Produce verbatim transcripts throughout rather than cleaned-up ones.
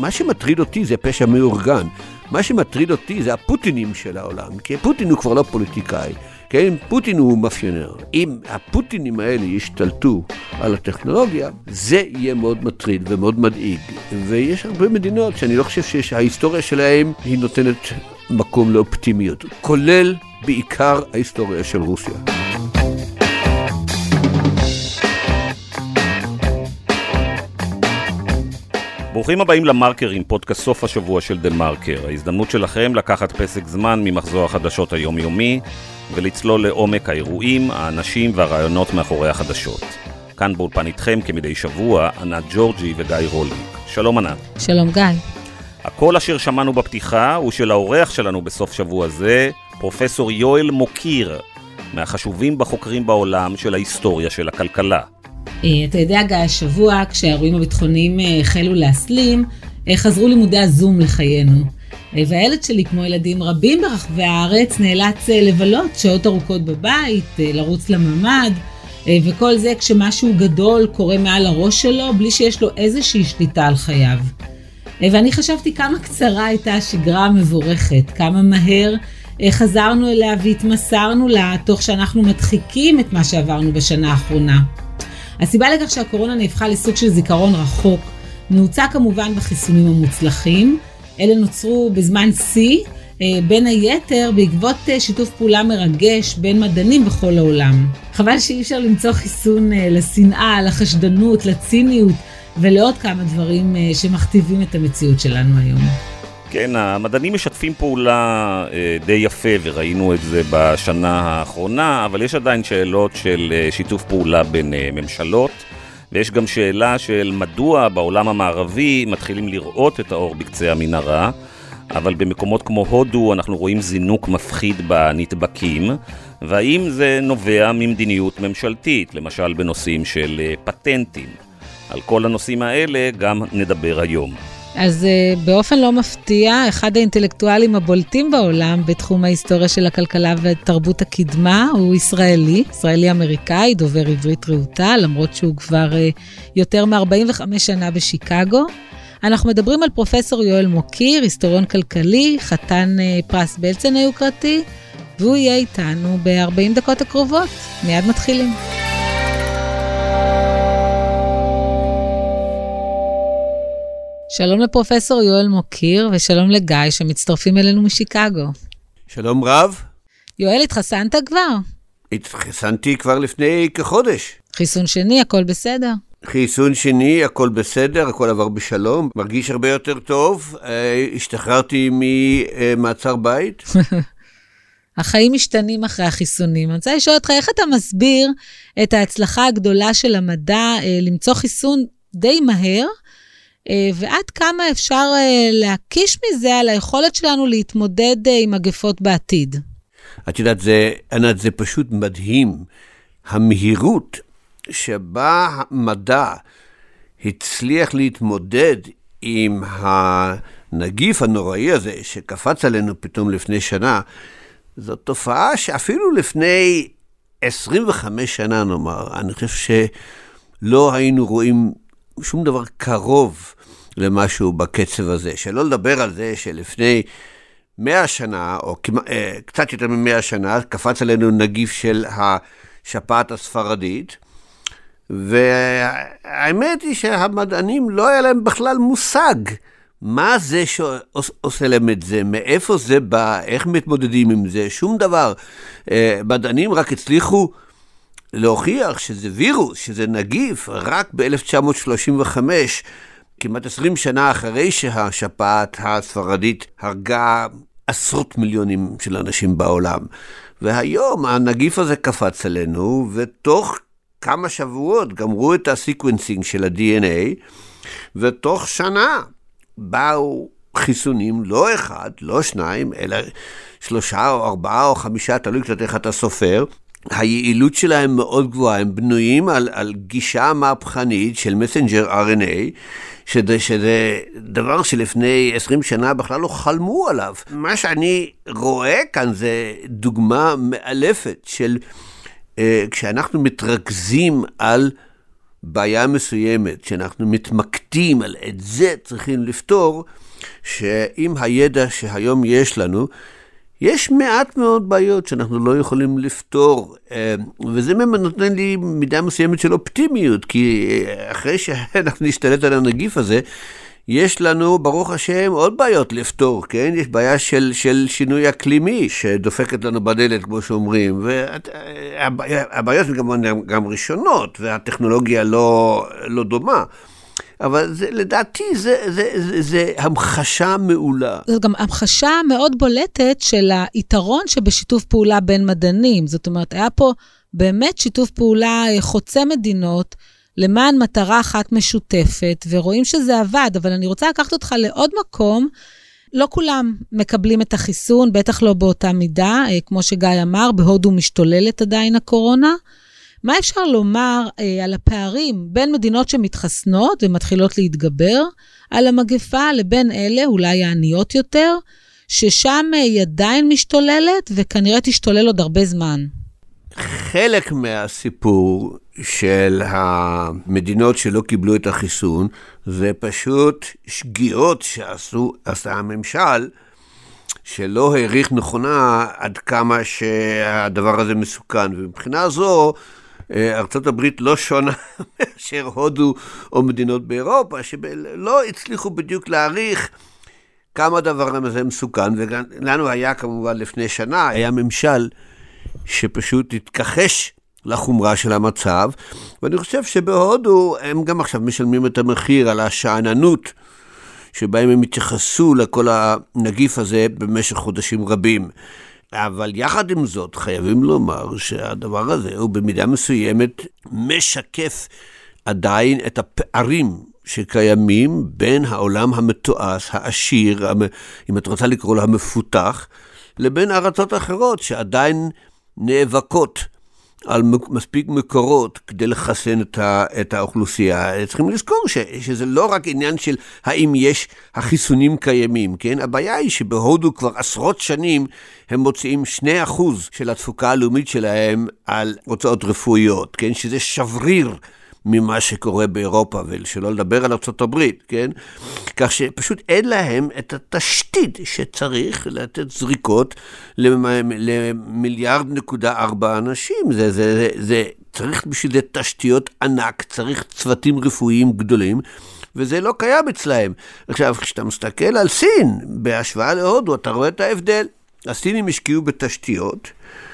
מה שמטריד אותי זה פשע מאורגן. מה שמטריד אותי זה הפוטינים של העולם, כי פוטין הוא כבר לא פוליטיקאי, כן? פוטין הוא מאפיונר. אם הפוטינים האלה ישתלטו על הטכנולוגיה, זה יהיה מאוד מטריד ומאוד מדאיג. ויש הרבה מדינות שאני לא חושב שההיסטוריה שלהם היא נותנת מקום לאופטימיות, כולל בעיקר ההיסטוריה של רוסיה. ברוכים הבאים למרקרים, פודקאסט סוף השבוע של דל מרקר. ההזדמנות שלכם לקחת פסק זמן ממחזור החדשות היומיומי ולצלול לעומק האירועים, האנשים והרעיונות מאחורי החדשות. כאן באולפן איתכם כמדי שבוע, ענת ג'ורג'י וגיא רוליק. שלום ענת. שלום גיא. הקול אשר שמענו בפתיחה הוא של האורח שלנו בסוף שבוע זה, פרופסור יואל מוקיר, מהחשובים בחוקרים בעולם של ההיסטוריה של הכלכלה. אתה יודע גיא, השבוע כשהאירועים הביטחוניים החלו להסלים, חזרו לימודי הזום לחיינו. והילד שלי, כמו ילדים רבים ברחבי הארץ, נאלץ לבלות שעות ארוכות בבית, לרוץ לממד, וכל זה כשמשהו גדול קורה מעל הראש שלו, בלי שיש לו איזושהי שליטה על חייו. ואני חשבתי כמה קצרה הייתה השגרה המבורכת, כמה מהר חזרנו אליה והתמסרנו לה, תוך שאנחנו מדחיקים את מה שעברנו בשנה האחרונה. הסיבה לכך שהקורונה נהפכה לסוג של זיכרון רחוק, נעוצה כמובן בחיסונים המוצלחים. אלה נוצרו בזמן C, בין היתר בעקבות שיתוף פעולה מרגש בין מדענים בכל העולם. חבל שאי אפשר למצוא חיסון לשנאה, לחשדנות, לציניות ולעוד כמה דברים שמכתיבים את המציאות שלנו היום. כן, המדענים משתפים פעולה די יפה וראינו את זה בשנה האחרונה, אבל יש עדיין שאלות של שיתוף פעולה בין ממשלות, ויש גם שאלה של מדוע בעולם המערבי מתחילים לראות את האור בקצה המנהרה, אבל במקומות כמו הודו אנחנו רואים זינוק מפחיד בנדבקים, והאם זה נובע ממדיניות ממשלתית, למשל בנושאים של פטנטים. על כל הנושאים האלה גם נדבר היום. אז באופן לא מפתיע, אחד האינטלקטואלים הבולטים בעולם בתחום ההיסטוריה של הכלכלה ותרבות הקדמה הוא ישראלי, ישראלי אמריקאי, דובר עברית רהוטה, למרות שהוא כבר יותר מ-ארבעים וחמש שנה בשיקגו. אנחנו מדברים על פרופסור יואל מוקיר, היסטוריון כלכלי, חתן פרס בלצן היוקרתי, והוא יהיה איתנו ב-ארבעים דקות הקרובות. מיד מתחילים. שלום לפרופסור יואל מוקיר, ושלום לגיא שמצטרפים אלינו משיקגו. שלום רב. יואל, התחסנת כבר? התחסנתי כבר לפני כחודש. חיסון שני, הכל בסדר? חיסון שני, הכל בסדר, הכל עבר בשלום. מרגיש הרבה יותר טוב. השתחררתי ממעצר בית. החיים משתנים אחרי החיסונים. אני רוצה לשאול אותך, איך אתה מסביר את ההצלחה הגדולה של המדע למצוא חיסון די מהר, ועד כמה אפשר להקיש מזה על היכולת שלנו להתמודד עם מגפות בעתיד? את יודעת, זה, ענת, זה פשוט מדהים. המהירות שבה המדע הצליח להתמודד עם הנגיף הנוראי הזה שקפץ עלינו פתאום לפני שנה, זו תופעה שאפילו לפני עשרים וחמש שנה נאמר, אני חושב שלא היינו רואים שום דבר קרוב למשהו בקצב הזה. שלא לדבר על זה שלפני מאה שנה, או קצת יותר ממאה שנה, קפץ עלינו נגיף של השפעת הספרדית, והאמת היא שהמדענים לא היה להם בכלל מושג מה זה שעושה להם את זה, מאיפה זה בא, איך מתמודדים עם זה, שום דבר. מדענים רק הצליחו להוכיח שזה וירוס, שזה נגיף, רק ב-אלף תשע מאות שלושים וחמש, כמעט עשרים שנה אחרי שהשפעת הספרדית הרגה עשרות מיליונים של אנשים בעולם. והיום הנגיף הזה קפץ עלינו, ותוך כמה שבועות גמרו את הסיקוונסינג של ה-די אן איי, ותוך שנה באו חיסונים, לא אחד, לא שניים, אלא שלושה או ארבעה או חמישה, תלוי קצת איך אתה סופר. היעילות שלהם מאוד גבוהה, הם בנויים על, על גישה מהפכנית של מסנג'ר אר אן איי, שזה, שזה דבר שלפני עשרים שנה בכלל לא חלמו עליו. מה שאני רואה כאן זה דוגמה מאלפת של אה, כשאנחנו מתרכזים על בעיה מסוימת, כשאנחנו מתמקדים עובדים על את זה צריכים לפתור, שעם הידע שהיום יש לנו, יש מעט מאוד בעיות שאנחנו לא יכולים לפתור, וזה נותן לי מידה מסוימת של אופטימיות, כי אחרי שאנחנו נשתלט על הנגיף הזה, יש לנו, ברוך השם, עוד בעיות לפתור, כן? יש בעיה של, של שינוי אקלימי, שדופקת לנו בדלת, כמו שאומרים, והבעיות הן גם, גם ראשונות, והטכנולוגיה לא, לא דומה. אבל זה, לדעתי זה, זה, זה, זה המחשה מעולה. זו גם המחשה מאוד בולטת של היתרון שבשיתוף פעולה בין מדענים. זאת אומרת, היה פה באמת שיתוף פעולה חוצה מדינות, למען מטרה אחת משותפת, ורואים שזה עבד, אבל אני רוצה לקחת אותך לעוד מקום, לא כולם מקבלים את החיסון, בטח לא באותה מידה, כמו שגיא אמר, בהודו משתוללת עדיין הקורונה. מה אפשר לומר אה, על הפערים בין מדינות שמתחסנות ומתחילות להתגבר על המגפה, לבין אלה, אולי העניות יותר, ששם אה, היא עדיין משתוללת, וכנראה תשתולל עוד הרבה זמן? חלק מהסיפור של המדינות שלא קיבלו את החיסון, זה פשוט שגיאות שעשו, עשה הממשל, שלא העריך נכונה עד כמה שהדבר הזה מסוכן. ומבחינה זו, ארצות הברית לא שונה מאשר הודו או מדינות באירופה, שלא הצליחו בדיוק להעריך כמה דבר הזה מסוכן. ולנו היה כמובן לפני שנה, היה ממשל שפשוט התכחש לחומרה של המצב, ואני חושב שבהודו הם גם עכשיו משלמים את המחיר על השעננות, שבהם הם התייחסו לכל הנגיף הזה במשך חודשים רבים. אבל יחד עם זאת חייבים לומר שהדבר הזה הוא במידה מסוימת משקף עדיין את הפערים שקיימים בין העולם המתועש, העשיר, אם את רוצה לקרוא לה המפותח, לבין ארצות אחרות שעדיין נאבקות על מספיק מקורות כדי לחסן את, ה, את האוכלוסייה. צריכים לזכור ש, שזה לא רק עניין של האם יש החיסונים קיימים, כן? הבעיה היא שבהודו כבר עשרות שנים הם מוציאים שני אחוז של התפוקה הלאומית שלהם על הוצאות רפואיות, כן? שזה שבריר ממה שקורה באירופה, ושלא לדבר על ארצות הברית, כן? כך שפשוט אין להם את התשתית שצריך לתת זריקות למיליארד נקודה ארבע אנשים. זה, זה, זה, זה צריך בשביל זה תשתיות ענק, צריך צוותים רפואיים גדולים, וזה לא קיים אצלהם. עכשיו, כשאתה מסתכל על סין, בהשוואה להודו, אתה רואה את ההבדל. הסינים השקיעו בתשתיות,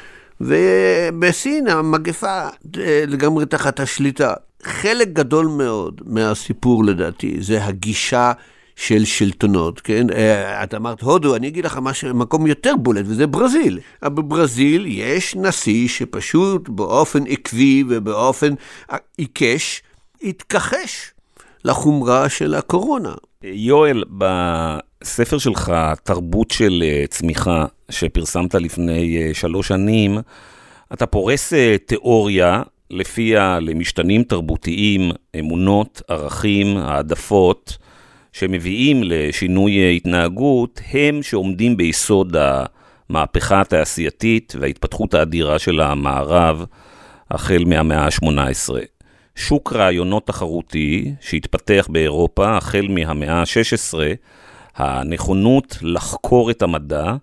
ובסין המגפה לגמרי תחת השליטה. חלק גדול מאוד מהסיפור לדעתי, זה הגישה של שלטונות, כן? את אמרת הודו, אני אגיד לך משהו, מקום יותר בולט, וזה ברזיל. אבל בברזיל יש נשיא שפשוט באופן עקבי ובאופן עיקש, התכחש לחומרה של הקורונה. יואל, בספר שלך, תרבות של צמיחה, שפרסמת לפני שלוש שנים, אתה פורס תיאוריה, לפיה למשתנים תרבותיים, אמונות, ערכים, העדפות, שמביאים לשינוי התנהגות, הם שעומדים ביסוד המהפכה התעשייתית וההתפתחות האדירה של המערב, החל מהמאה ה-שמונה עשרה. שוק רעיונות תחרותי שהתפתח באירופה, החל מהמאה ה-שש עשרה, הנכונות לחקור את המדע,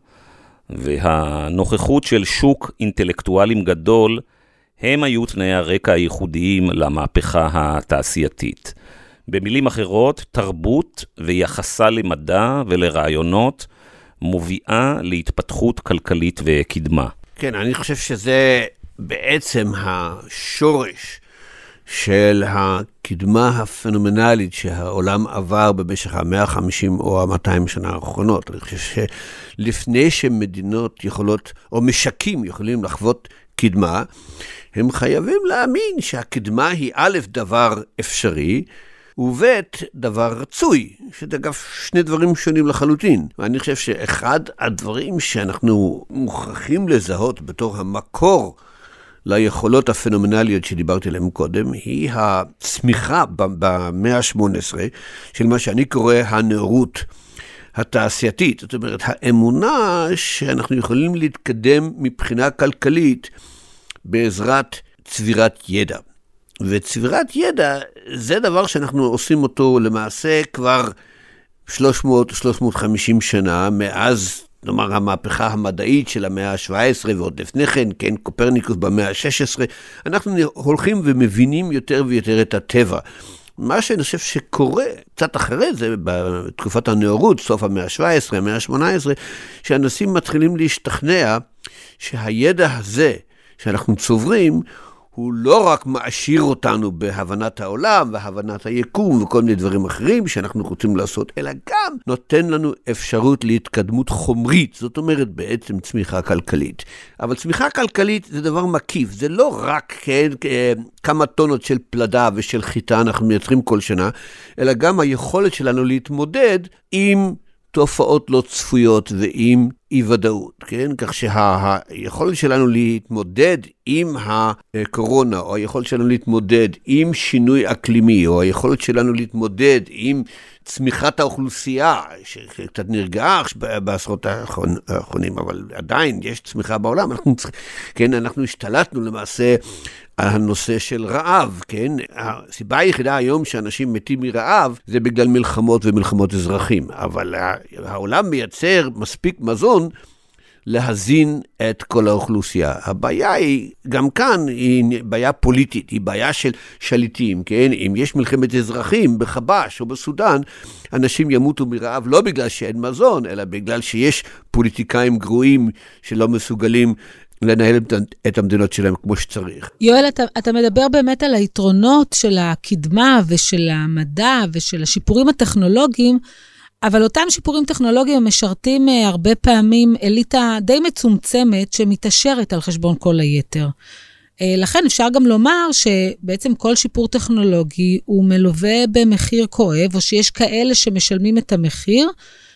והנוכחות של שוק אינטלקטואלים גדול, הם היו תנאי הרקע הייחודיים למהפכה התעשייתית. במילים אחרות, תרבות ויחסה למדע ולרעיונות מוביאה להתפתחות כלכלית וקדמה. כן, אני חושב שזה בעצם השורש של הקדמה הפנומנלית שהעולם עבר במשך ה-מאה וחמישים או ה-מאתיים שנה האחרונות. אני חושב שלפני שמדינות יכולות, או משקים יכולים לחוות קדמה, הם חייבים להאמין שהקדמה היא א' דבר אפשרי, ובית דבר רצוי, שזה אגב שני דברים שונים לחלוטין. ואני חושב שאחד הדברים שאנחנו מוכרחים לזהות בתור המקור ליכולות הפנומנליות שדיברתי עליהן קודם, היא הצמיחה במאה ה-שמונה עשרה של מה שאני קורא הנאורות התעשייתית. זאת אומרת, האמונה שאנחנו יכולים להתקדם מבחינה כלכלית בעזרת צבירת ידע. וצבירת ידע זה דבר שאנחנו עושים אותו למעשה כבר שלוש מאות שלוש מאות וחמישים שנה, מאז נאמר המהפכה המדעית של המאה ה-שבע עשרה ועוד לפני כן, כן, קופרניקוס במאה ה-שש עשרה, אנחנו הולכים ומבינים יותר ויותר את הטבע. מה שאני חושב שקורה קצת אחרי זה, בתקופת הנאורות, סוף המאה ה-שבע עשרה, המאה ה-שמונה עשרה, שאנשים מתחילים להשתכנע שהידע הזה שאנחנו צוברים, הוא לא רק מעשיר אותנו בהבנת העולם והבנת היקום וכל מיני דברים אחרים שאנחנו רוצים לעשות, אלא גם נותן לנו אפשרות להתקדמות חומרית, זאת אומרת בעצם צמיחה כלכלית. אבל צמיחה כלכלית זה דבר מקיף, זה לא רק כן, כמה טונות של פלדה ושל חיטה אנחנו מייצרים כל שנה, אלא גם היכולת שלנו להתמודד עם תופעות לא צפויות ועם אי-ודאות, כן? כך שהיכולת שלנו להתמודד עם הקורונה, או היכולת שלנו להתמודד עם שינוי אקלימי, או היכולת שלנו להתמודד עם צמיחת האוכלוסייה, שקצת נרגעה בעשרות האחרונים, אבל עדיין יש צמיחה בעולם, אנחנו, כן, אנחנו השתלטנו למעשה הנושא של רעב, כן? הסיבה היחידה היום שאנשים מתים מרעב זה בגלל מלחמות ומלחמות אזרחים, אבל העולם מייצר מספיק מזון להזין את כל האוכלוסייה. הבעיה היא, גם כאן, היא בעיה פוליטית, היא בעיה של שליטים, כן? אם יש מלחמת אזרחים בחבש או בסודן, אנשים ימותו מרעב לא בגלל שאין מזון, אלא בגלל שיש פוליטיקאים גרועים שלא מסוגלים לנהל את המדינות שלהם כמו שצריך. יואל, אתה, אתה מדבר באמת על היתרונות של הקדמה ושל המדע ושל השיפורים הטכנולוגיים, אבל אותם שיפורים טכנולוגיים משרתים הרבה פעמים אליטה די מצומצמת שמתאשרת על חשבון כל היתר. לכן אפשר גם לומר שבעצם כל שיפור טכנולוגי הוא מלווה במחיר כואב, או שיש כאלה שמשלמים את המחיר,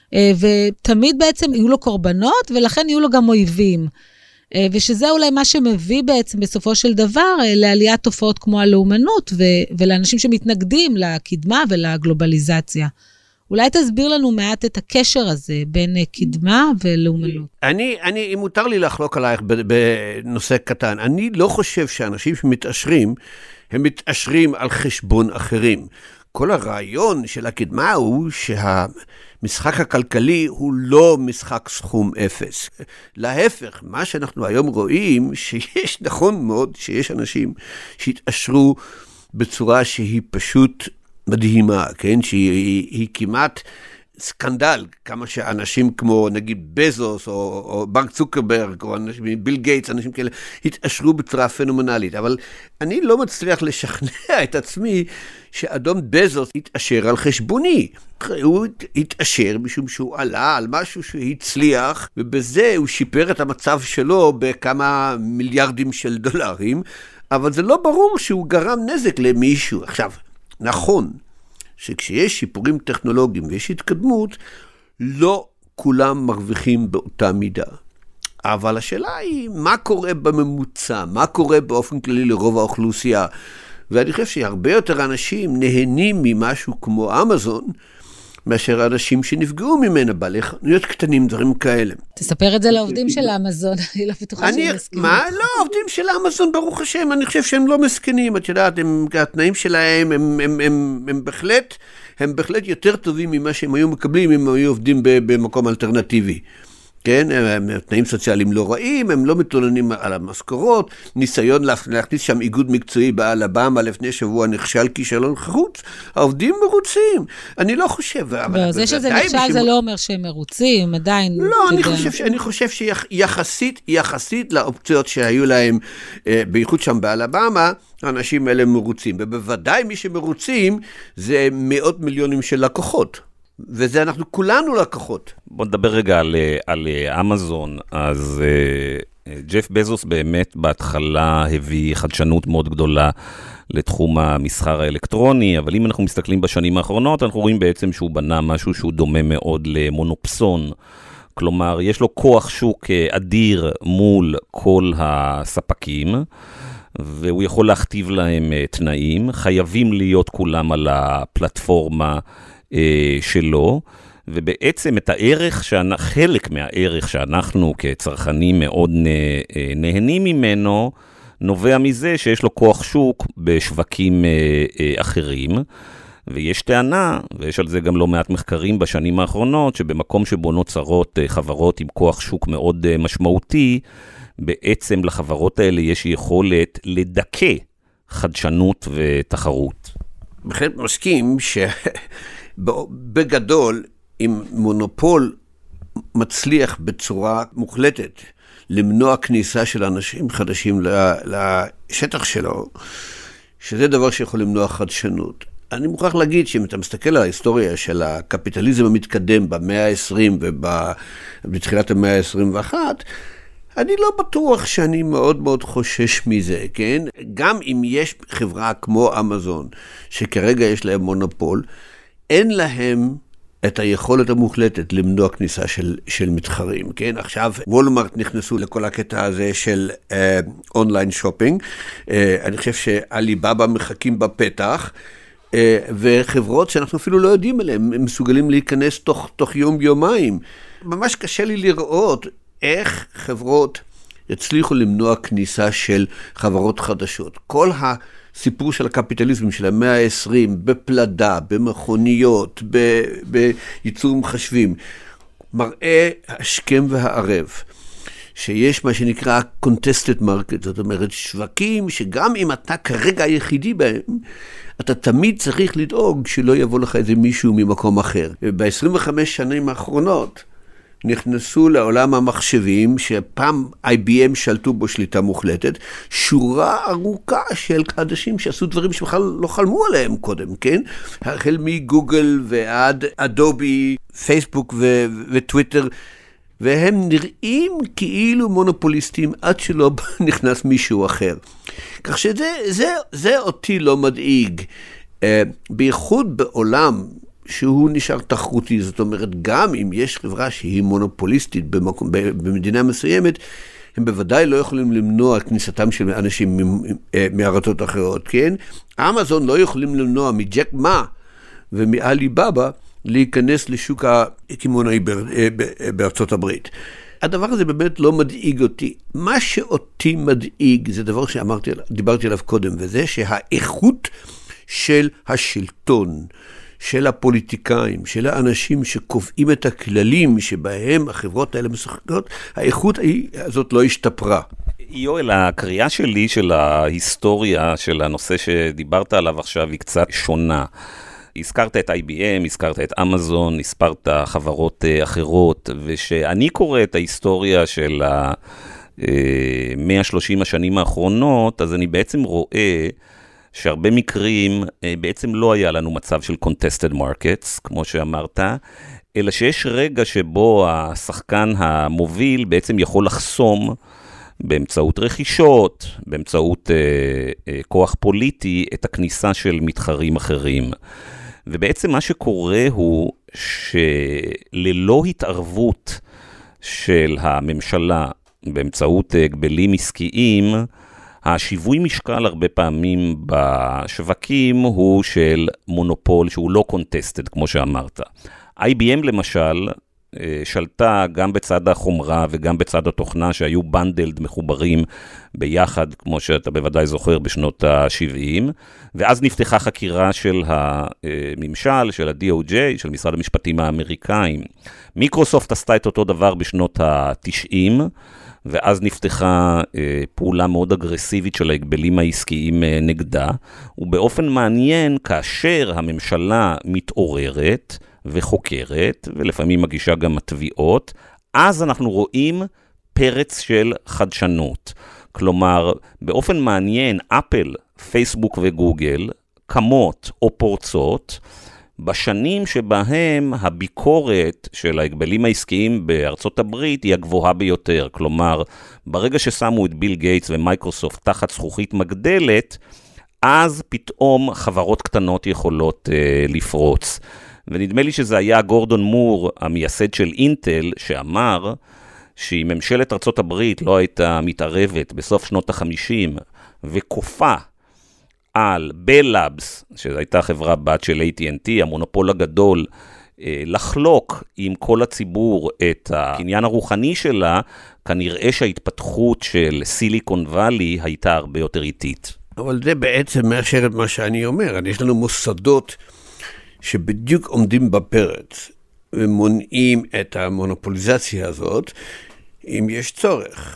ותמיד בעצם יהיו לו קורבנות, ולכן יהיו לו גם אויבים. ושזה אולי מה שמביא בעצם בסופו של דבר לעליית תופעות כמו הלאומנות, ו- ולאנשים שמתנגדים לקדמה ולגלובליזציה. אולי תסביר לנו מעט את הקשר הזה בין קדמה ולאומנות. אני, אני, אם מותר לי לחלוק עלייך בנושא קטן, אני לא חושב שאנשים שמתעשרים, הם מתעשרים על חשבון אחרים. כל הרעיון של הקדמה הוא שהמשחק הכלכלי הוא לא משחק סכום אפס. להפך, מה שאנחנו היום רואים, שיש נכון מאוד שיש אנשים שהתעשרו בצורה שהיא פשוט מדהימה, כן? שהיא היא כמעט סקנדל, כמה שאנשים כמו נגיד בזוס או, או בנק צוקרברג או אנשים, ביל גייטס, אנשים כאלה, התעשרו בצורה פנומנלית. אבל אני לא מצליח לשכנע את עצמי שאדון בזוס התעשר על חשבוני. הוא התעשר משום שהוא עלה על משהו שהצליח, ובזה הוא שיפר את המצב שלו בכמה מיליארדים של דולרים, אבל זה לא ברור שהוא גרם נזק למישהו. עכשיו, נכון, שכשיש שיפורים טכנולוגיים ויש התקדמות, לא כולם מרוויחים באותה מידה. אבל השאלה היא, מה קורה בממוצע? מה קורה באופן כללי לרוב האוכלוסייה? ואני חושב שהרבה יותר אנשים נהנים ממשהו כמו אמזון, מאשר אנשים שנפגעו ממנה, בעלי חנויות קטנים, דברים כאלה. תספר את זה לעובדים של אמזון, אני לא בטוחה שהם מסכנים. מה? לא, עובדים של אמזון, ברוך השם, אני חושב שהם לא מסכנים, את יודעת, התנאים שלהם, הם, הם, הם, הם בהחלט, הם בהחלט יותר טובים ממה שהם היו מקבלים, אם הם היו עובדים במקום אלטרנטיבי. כן, הם תנאים סוציאליים לא רעים, הם לא מתלוננים על המשכורות, ניסיון להכניס שם איגוד מקצועי באלבמה לפני שבוע נכשל כישלון חרוץ, העובדים מרוצים, אני לא חושב. לא, זה שזה נכשל זה לא אומר שהם מרוצים, עדיין. לא, אני חושב, אני חושב שיחסית, יחסית לאופציות שהיו להם, בייחוד שם באלבמה, האנשים האלה מרוצים, ובוודאי מי שמרוצים זה מאות מיליונים של לקוחות. וזה אנחנו כולנו לקוחות. בוא נדבר רגע על, על אמזון. אז ג'ף בזוס באמת בהתחלה הביא חדשנות מאוד גדולה לתחום המסחר האלקטרוני, אבל אם אנחנו מסתכלים בשנים האחרונות, אנחנו רואים בעצם שהוא בנה משהו שהוא דומה מאוד למונופסון. כלומר, יש לו כוח שוק אדיר מול כל הספקים, והוא יכול להכתיב להם תנאים, חייבים להיות כולם על הפלטפורמה שלו, ובעצם את הערך, חלק מהערך שאנחנו כצרכנים מאוד נהנים ממנו, נובע מזה שיש לו כוח שוק בשווקים אה, אה, אחרים, ויש טענה, ויש על זה גם לא מעט מחקרים בשנים האחרונות, שבמקום שבו נוצרות אה, חברות עם כוח שוק מאוד אה, משמעותי, בעצם לחברות האלה יש יכולת לדכא חדשנות ותחרות. בהחלט מסכים שבגדול, אם מונופול מצליח בצורה מוחלטת למנוע כניסה של אנשים חדשים לשטח שלו, שזה דבר שיכול למנוע חדשנות. אני מוכרח להגיד שאם אתה מסתכל על ההיסטוריה של הקפיטליזם המתקדם במאה ה-עשרים ובתחילת המאה ה-עשרים ואחת, אני לא בטוח שאני מאוד מאוד חושש מזה, כן? גם אם יש חברה כמו אמזון, שכרגע יש להם מונופול, אין להם את היכולת המוחלטת למנוע כניסה של, של מתחרים, כן? עכשיו, וולמארט נכנסו לכל הקטע הזה של אה, אונליין שופינג, אה, אני חושב שאליבאבא מחכים בפתח, אה, וחברות שאנחנו אפילו לא יודעים עליהן, הם מסוגלים להיכנס תוך, תוך יום-יומיים. ממש קשה לי לראות איך חברות יצליחו למנוע כניסה של חברות חדשות. כל הסיפור של הקפיטליזם של המאה ה-עשרים, בפלדה, במכוניות, בייצור מחשבים, מראה השכם והערב, שיש מה שנקרא contested market, זאת אומרת שווקים שגם אם אתה כרגע היחידי בהם, אתה תמיד צריך לדאוג שלא יבוא לך איזה מישהו ממקום אחר. ב-עשרים וחמש שנים האחרונות, נכנסו לעולם המחשבים, שפעם איי בי אם שלטו בו שליטה מוחלטת, שורה ארוכה של אנשים שעשו דברים שבכלל לא חלמו עליהם קודם, כן? החל מגוגל ועד אדובי, פייסבוק ו- וטוויטר, והם נראים כאילו מונופוליסטים עד שלא נכנס מישהו אחר. כך שזה זה, זה אותי לא מדאיג. בייחוד בעולם שהוא נשאר תחרותי, זאת אומרת, גם אם יש חברה שהיא מונופוליסטית במקום, במדינה מסוימת, הם בוודאי לא יכולים למנוע כניסתם של אנשים מארצות אחרות, כן? אמזון לא יכולים למנוע מג'ק מה ומאליבאבא להיכנס לשוק הקמעונאי בארצות הברית. הדבר הזה באמת לא מדאיג אותי. מה שאותי מדאיג זה דבר שאמרתי, דיברתי עליו קודם, וזה שהאיכות של השלטון, של הפוליטיקאים, של האנשים שקובעים את הכללים שבהם החברות האלה משחקות, האיכות הזאת לא השתפרה. יואל, הקריאה שלי של ההיסטוריה של הנושא שדיברת עליו עכשיו היא קצת שונה. הזכרת את איי בי אם, הזכרת את אמזון, הזכרת חברות אחרות, ושאני קורא את ההיסטוריה של ה-מאה ושלושים השנים האחרונות, אז אני בעצם רואה שהרבה מקרים בעצם לא היה לנו מצב של contested markets, כמו שאמרת, אלא שיש רגע שבו השחקן המוביל בעצם יכול לחסום באמצעות רכישות, באמצעות אה, אה, כוח פוליטי, את הכניסה של מתחרים אחרים. ובעצם מה שקורה הוא שללא התערבות של הממשלה באמצעות הגבלים עסקיים, השיווי משקל הרבה פעמים בשווקים הוא של מונופול שהוא לא contested, כמו שאמרת. איי בי אם למשל שלטה גם בצד החומרה וגם בצד התוכנה שהיו בנדלד מחוברים ביחד, כמו שאתה בוודאי זוכר, בשנות ה-שבעים, ואז נפתחה חקירה של הממשל, של ה-די או ג'יי, של משרד המשפטים האמריקאים. מיקרוסופט עשתה את אותו דבר בשנות ה-תשעים, ואז נפתחה אה, פעולה מאוד אגרסיבית של ההגבלים העסקיים אה, נגדה, ובאופן מעניין, כאשר הממשלה מתעוררת וחוקרת, ולפעמים מגישה גם התביעות, אז אנחנו רואים פרץ של חדשנות. כלומר, באופן מעניין, אפל, פייסבוק וגוגל, קמות או פורצות, בשנים שבהם הביקורת של ההגבלים העסקיים בארצות הברית היא הגבוהה ביותר. כלומר, ברגע ששמו את ביל גייטס ומייקרוסופט תחת זכוכית מגדלת, אז פתאום חברות קטנות יכולות אה, לפרוץ. ונדמה לי שזה היה גורדון מור, המייסד של אינטל, שאמר שאם ממשלת ארצות הברית לא הייתה מתערבת בסוף שנות ה-חמישים וקופה על בל לאבס, שזו הייתה חברה בת של איי טי אנד טי, המונופול הגדול לחלוק עם כל הציבור את הקניין הרוחני שלה, כנראה שההתפתחות של סיליקון ואלי הייתה הרבה יותר איטית. אבל זה בעצם מאשר את מה שאני אומר. יש לנו מוסדות שבדיוק עומדים בפרץ, ומונעים את המונופוליזציה הזאת, אם יש צורך.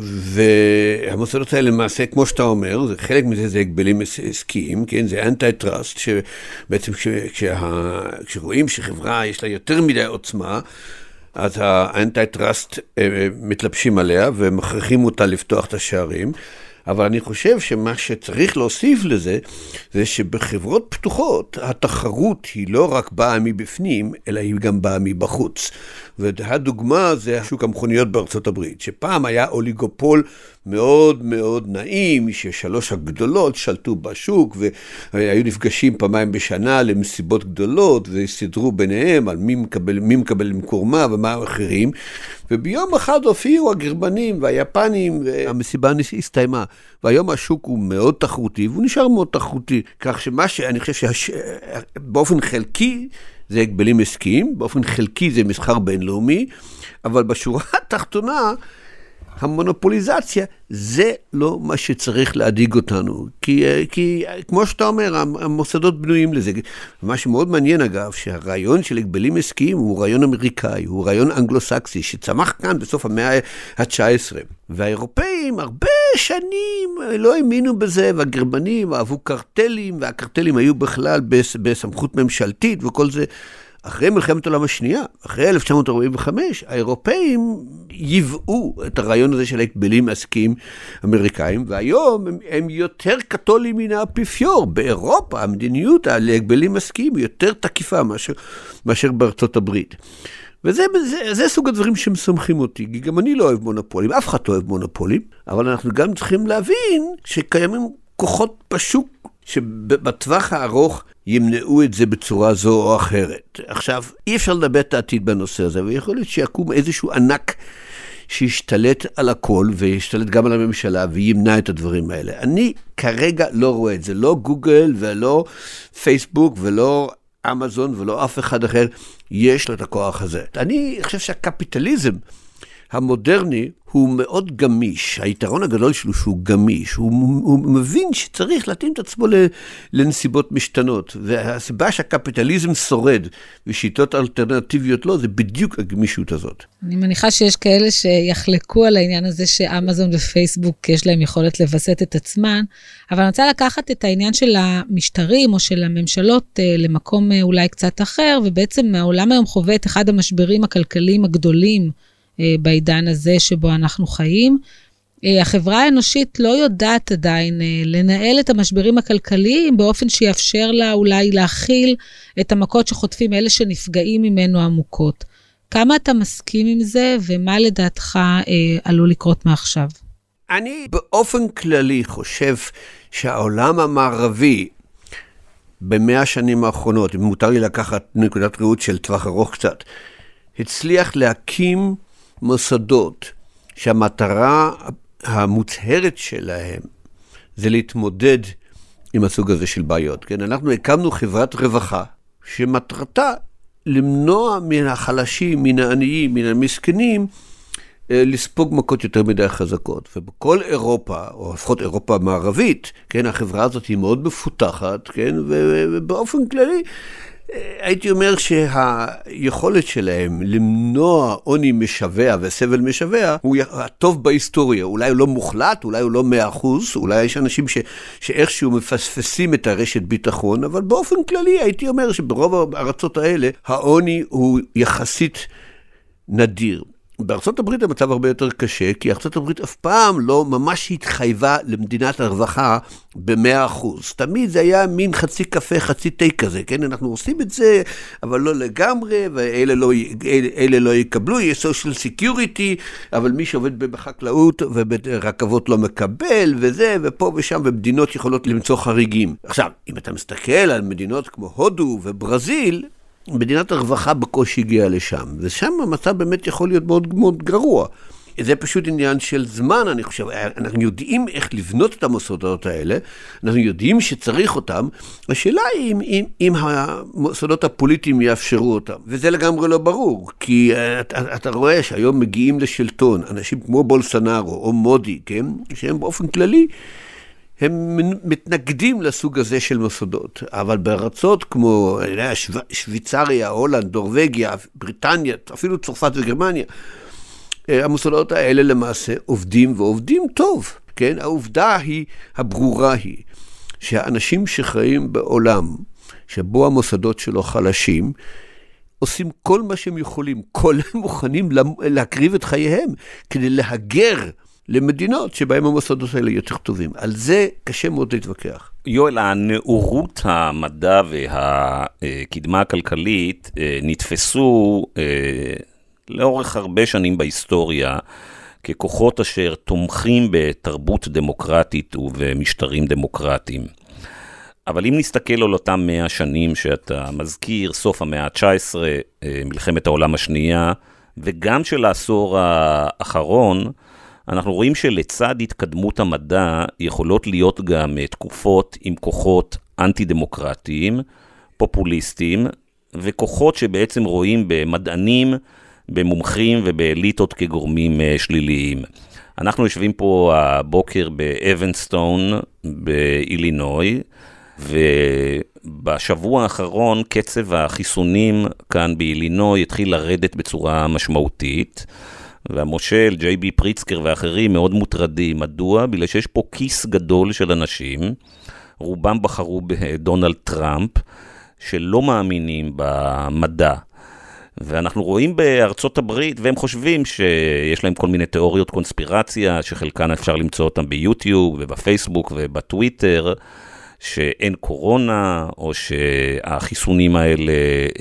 והמוסדות האלה למעשה, כמו שאתה אומר, זה, חלק מזה זה הגבלים עסקיים, כן? זה אנטי-טראסט, שבעצם כשה, כשרואים שחברה יש לה יותר מדי עוצמה, אז האנטי-טראסט מתלבשים עליה ומכריחים אותה לפתוח את השערים. אבל אני חושב שמה שצריך להוסיף לזה, זה שבחברות פתוחות, התחרות היא לא רק באה מבפנים, אלא היא גם באה מבחוץ. והדוגמה זה השוק המכוניות בארצות הברית, שפעם היה אוליגופול מאוד מאוד נעים, ששלוש הגדולות שלטו בשוק, והיו נפגשים פעמיים בשנה למסיבות גדולות, והסתדרו ביניהם על מי מקבל, מי מקבל למכור מה ומה אחרים, וביום אחד הופיעו הגרמנים והיפנים, והמסיבה הסתיימה. והיום השוק הוא מאוד תחרותי, והוא נשאר מאוד תחרותי, כך שמה שאני חושב שבאופן חלקי, זה הגבלים עסקיים, באופן חלקי זה מסחר בינלאומי, אבל בשורה התחתונה, המונופוליזציה זה לא מה שצריך להדאיג אותנו, כי, כי כמו שאתה אומר, המוסדות בנויים לזה. מה שמאוד מעניין אגב, שהרעיון של הגבלים עסקיים הוא רעיון אמריקאי, הוא רעיון אנגלוסקסי, שצמח כאן בסוף המאה ה-תשע עשרה. והאירופאים הרבה שנים לא האמינו בזה, והגרמנים אהבו קרטלים, והקרטלים היו בכלל בסמכות ממשלתית וכל זה. אחרי מלחמת העולם השנייה, אחרי אלף תשע מאות ארבעים וחמש, האירופאים יבאו את הרעיון הזה של הגבלים עסקיים אמריקאים, והיום הם, הם יותר קתולים מן האפיפיור. באירופה המדיניות על הגבלים עסקיים היא יותר תקיפה מאשר, מאשר בארצות הברית. וזה זה, זה סוג הדברים שמסמכים אותי, כי גם אני לא אוהב מונופולים, אף אחד לא אוהב מונופולים, אבל אנחנו גם צריכים להבין שקיימים כוחות בשוק שבטווח הארוך ימנעו את זה בצורה זו או אחרת. עכשיו, אי אפשר לדבר את העתיד בנושא הזה, ויכול להיות שיקום איזשהו ענק שישתלט על הכל, וישתלט גם על הממשלה, וימנע את הדברים האלה. אני כרגע לא רואה את זה, לא גוגל ולא פייסבוק ולא אמזון ולא אף אחד אחר, יש לו את הכוח הזה. אני חושב שהקפיטליזם המודרני הוא מאוד גמיש, היתרון הגדול שלו שהוא גמיש, הוא, הוא מבין שצריך להתאים את עצמו לנסיבות משתנות, והסיבה שהקפיטליזם שורד ושיטות אלטרנטיביות לא, זה בדיוק הגמישות הזאת. אני מניחה שיש כאלה שיחלקו על העניין הזה שאמזון ופייסבוק יש להם יכולת לבסט את עצמן, אבל אני רוצה לקחת את העניין של המשטרים או של הממשלות למקום אולי קצת אחר, ובעצם העולם היום חווה את אחד המשברים הכלכליים הגדולים, בעידן הזה שבו אנחנו חיים. החברה האנושית לא יודעת עדיין לנהל את המשברים הכלכליים באופן שיאפשר לה אולי להכיל את המכות שחוטפים אלה שנפגעים ממנו עמוקות. כמה אתה מסכים עם זה ומה לדעתך עלול לקרות מעכשיו? אני באופן כללי חושב שהעולם המערבי במאה השנים האחרונות, אם מותר לי לקחת נקודת ראות של טווח ארוך קצת, הצליח להקים מוסדות שהמטרה המוצהרת שלהם זה להתמודד עם הסוג הזה של בעיות. כן? אנחנו הקמנו חברת רווחה שמטרתה למנוע מן החלשים, מן העניים, מן המסכנים, לספוג מכות יותר מדי חזקות. ובכל אירופה, או לפחות אירופה המערבית, כן, החברה הזאת היא מאוד מפותחת, כן, ובאופן כללי, הייתי אומר שהיכולת שלהם למנוע עוני משווה וסבל משווה הוא הטוב בהיסטוריה. אולי הוא לא מוחלט, אולי הוא לא מאה אחוז, אולי יש אנשים ש, שאיכשהו מפספסים את הרשת ביטחון, אבל באופן כללי הייתי אומר שברוב הארצות האלה העוני הוא יחסית נדיר. בארצות הברית המצב הרבה יותר קשה, כי ארצות הברית אף פעם לא ממש התחייבה למדינת הרווחה ב-מאה אחוז. תמיד זה היה מין חצי קפה, חצי תה כזה, כן? אנחנו עושים את זה, אבל לא לגמרי, ואלה לא, אלה, אלה לא יקבלו, יש social security, אבל מי שעובד בחקלאות וברכבות לא מקבל, וזה, ופה ושם, ומדינות יכולות למצוא חריגים. עכשיו, אם אתה מסתכל על מדינות כמו הודו וברזיל, מדינת הרווחה בקושי הגיעה לשם, ושם המצב באמת יכול להיות מאוד מאוד גרוע. זה פשוט עניין של זמן, אני חושב. אנחנו יודעים איך לבנות את המוסדות האלה, אנחנו יודעים שצריך אותם, השאלה היא אם, אם, אם המוסדות הפוליטיים יאפשרו אותם. וזה לגמרי לא ברור, כי אתה, אתה רואה שהיום מגיעים לשלטון, אנשים כמו בולסונארו או מודי, כן? שהם באופן כללי, הם מתנגדים לסוג הזה של מוסדות, אבל בארצות כמו שו, שוויצריה, הולנד, נורווגיה, בריטניה, אפילו צרפת וגרמניה, המוסדות האלה למעשה עובדים ועובדים טוב, כן? העובדה היא, הברורה היא, שהאנשים שחיים בעולם, שבו המוסדות שלו חלשים, עושים כל מה שהם יכולים, כל הם מוכנים להקריב את חייהם, כדי להגר למדינות שבהם המוסדות האלה יותר טובים. על זה קשה מאוד להתווכח. יואל, הנאורות המדע והקדמה הכלכלית נתפסו לאורך הרבה שנים בהיסטוריה ככוחות אשר תומכים בתרבות דמוקרטית ובמשטרים דמוקרטיים. אבל אם נסתכל על אותם מאה שנים שאתה מזכיר, סוף המאה ה-תשע עשרה, מלחמת העולם השנייה, וגם של העשור האחרון, אנחנו רואים שלצד התקדמות המדע יכולות להיות גם תקופות עם כוחות אנטי-דמוקרטיים, פופוליסטיים, וכוחות שבעצם רואים במדענים, במומחים ובאליטות כגורמים שליליים. אנחנו יושבים פה הבוקר באבנסטון, באילינוי, ובשבוע האחרון קצב החיסונים כאן באילינוי התחיל לרדת בצורה משמעותית, והמושל, ג'יי בי פריצקר ואחרים מאוד מוטרדים. מדוע? בגלל שיש פה כיס גדול של אנשים, רובם בחרו בדונלד טראמפ, שלא מאמינים במדע. ואנחנו רואים בארצות הברית, והם חושבים שיש להם כל מיני תיאוריות קונספירציה, שחלקן אפשר למצוא אותם ביוטיוב ובפייסבוק ובטוויטר, שאין קורונה, או שהחיסונים האלה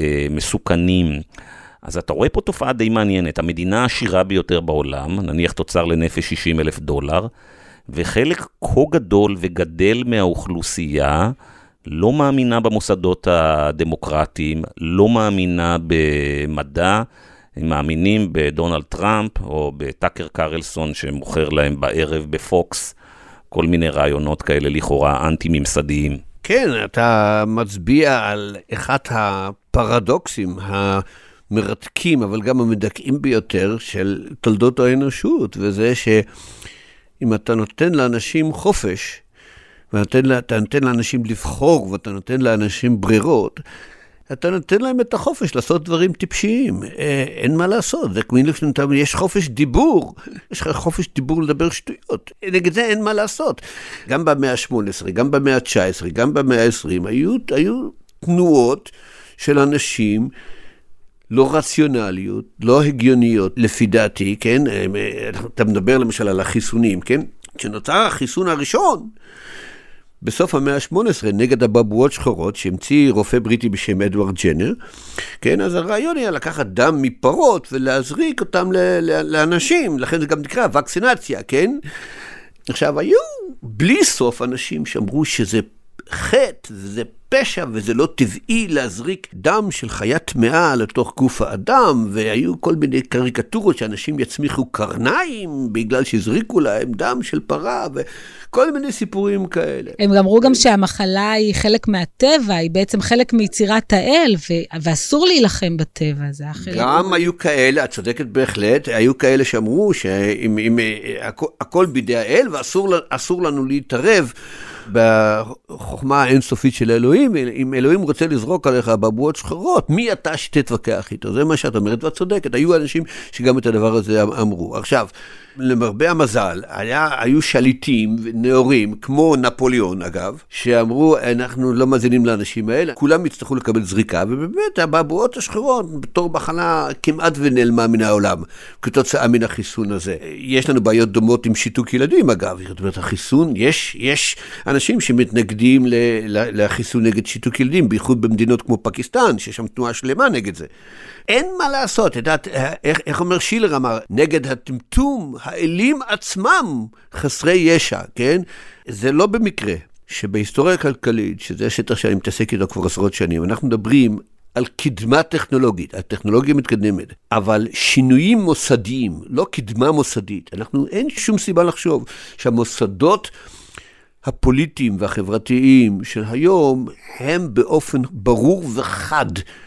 מסוכנים. אז אתה רואה פה תופעה די מעניינת. המדינה העשירה ביותר בעולם, נניח תוצר לנפש שישים אלף דולר, וחלק כה גדול וגדל מהאוכלוסייה, לא מאמינה במוסדות הדמוקרטיים, לא מאמינה במדע, הם מאמינים בדונלד טראמפ, או בטאקר קרלסון, שמוכר להם בערב בפוקס, כל מיני רעיונות כאלה לכאורה אנטי-ממסדיים. כן, אתה מצביע על אחד הפרדוקסים המרתקים, אבל גם המדכאים ביותר של תולדות האנושות, וזה שאם אתה נותן לאנשים חופש, ואתה נותן לאנשים לבחור, ואתה נותן לאנשים ברירות, אתה נותן להם את החופש לעשות דברים טיפשיים. אין מה לעשות, זה כמו שנתן, יש חופש דיבור, יש חופש דיבור לדבר שטויות. נגד זה אין מה לעשות. גם במאה ה-שמונה עשרה, גם במאה ה-תשע עשרה, גם במאה ה-עשרים, היו, היו תנועות של אנשים לא רציונליות, לא הגיוניות, לפי דעתי, כן? אתה מדבר למשל על החיסונים, כן? כשנוצר החיסון הראשון, בסוף המאה ה-שמונה עשרה, נגד הבבואות שחורות, שהמציא רופא בריטי בשם אדוארד ג'נר, כן, אז הרעיון היה לקחת דם מפרות ולהזריק אותם לאנשים, לכן זה גם נקרא וקסינציה, כן? עכשיו, היו בלי סוף אנשים שאמרו שזה חטא, זה פשע וזה לא טבעי להזריק דם של חיית טמאה לתוך גוף האדם, והיו כל מיני קריקטורות שאנשים יצמיחו קרניים בגלל שהזריקו להם דם של פרה, וכל מיני סיפורים כאלה. הם אמרו גם שהמחלה היא חלק מהטבע, היא בעצם חלק מיצירת האל, ואסור להילחם בטבע. זה גם היו כאלה, את צודקת בהחלט, היו כאלה שאמרו שהכל בידי האל, ואסור לנו להתערב בחוכמה האינסופית של אלוהים. אם אלוהים רוצה לזרוק עליך בבואות שחורות, מי אתה שתתווכח איתו? זה מה שאת אומרת, ואת צודקת. היו אנשים שגם את הדבר הזה אמרו. עכשיו, למרבה המזל, היה, היו שליטים ונאורים, כמו נפוליאון אגב, שאמרו, אנחנו לא מזינים לאנשים האלה, כולם יצטרכו לקבל זריקה, ובאמת, הבבואות השחורות, בתור מחלה כמעט ונעלמה מן העולם, כתוצאה מן החיסון הזה. יש לנו בעיות דומות עם שיתוק ילדים, אגב. זאת אומרת, החיסון, יש, יש אנשים שמתנגדים ל, ל, לחיסון נגד שיתוק ילדים, בייחוד במדינות כמו פקיסטן, שיש שם תנועה שלמה נגד זה. אין מה לעשות, יודעת, איך, איך אומר שילר אמר, נגד הטמטום, האלים עצמם חסרי ישע, כן? זה לא במקרה שבהיסטוריה הכלכלית, שזה השטח שאני מתעסק איתו כבר עשרות שנים, אנחנו מדברים על קדמה טכנולוגית, הטכנולוגיה מתקדמת, אבל שינויים מוסדיים, לא קדמה מוסדית. אנחנו, אין שום סיבה לחשוב שהמוסדות הפוליטיים והחברתיים של היום, הם באופן ברור וחד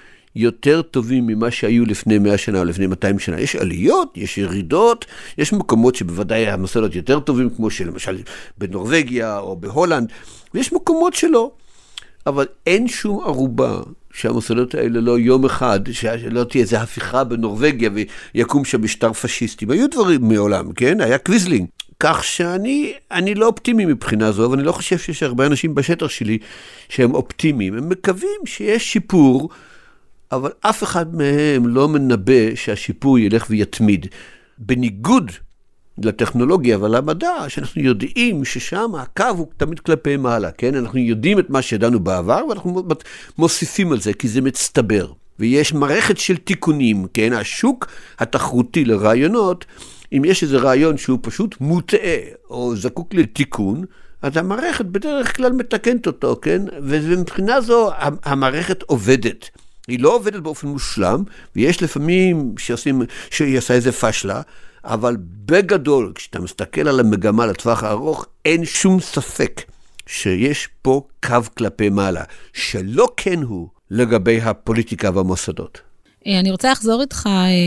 יותר טובים ממה שהיו לפני מאה שנה או לפני מאתיים שנה. יש עליות, יש ירידות, יש מקומות שבוודאי המוסדות יותר טובים, כמו שלמשל בנורווגיה או בהולנד, ויש מקומות שלא. אבל אין שום ערובה שהמוסדות האלה לא יום אחד, שלא תהיה איזו הפיכה בנורווגיה ויקום שם משטר פשיסטי. היו דברים מעולם, כן? היה קוויזלינג. כך שאני אני לא אופטימי מבחינה זו, ואני לא חושב שיש הרבה אנשים בשטח שלי שהם אופטימיים. הם מקווים שיש שיפור, אבל אף אחד מהם לא מנבא שהשיפור ילך ויתמיד. בניגוד לטכנולוגיה ולמדע, שאנחנו יודעים ששם הקו הוא תמיד כלפי מעלה, כן? אנחנו יודעים את מה שידענו בעבר, ואנחנו מוסיפים על זה, כי זה מצטבר. ויש מערכת של תיקונים, כן? השוק התחרותי לרעיונות, אם יש איזה רעיון שהוא פשוט מוטעה, או זקוק לתיקון, אז המערכת בדרך כלל מתקנת אותו, כן? ומבחינה זו, המערכת עובדת. היא לא עובדת באופן מושלם, ויש לפעמים שעושים, שהיא עושה איזה פשלה, אבל בגדול, כשאתה מסתכל על המגמה לטווח הארוך, אין שום ספק שיש פה קו כלפי מעלה, שלא כן הוא לגבי הפוליטיקה והמוסדות. אני רוצה לחזור איתך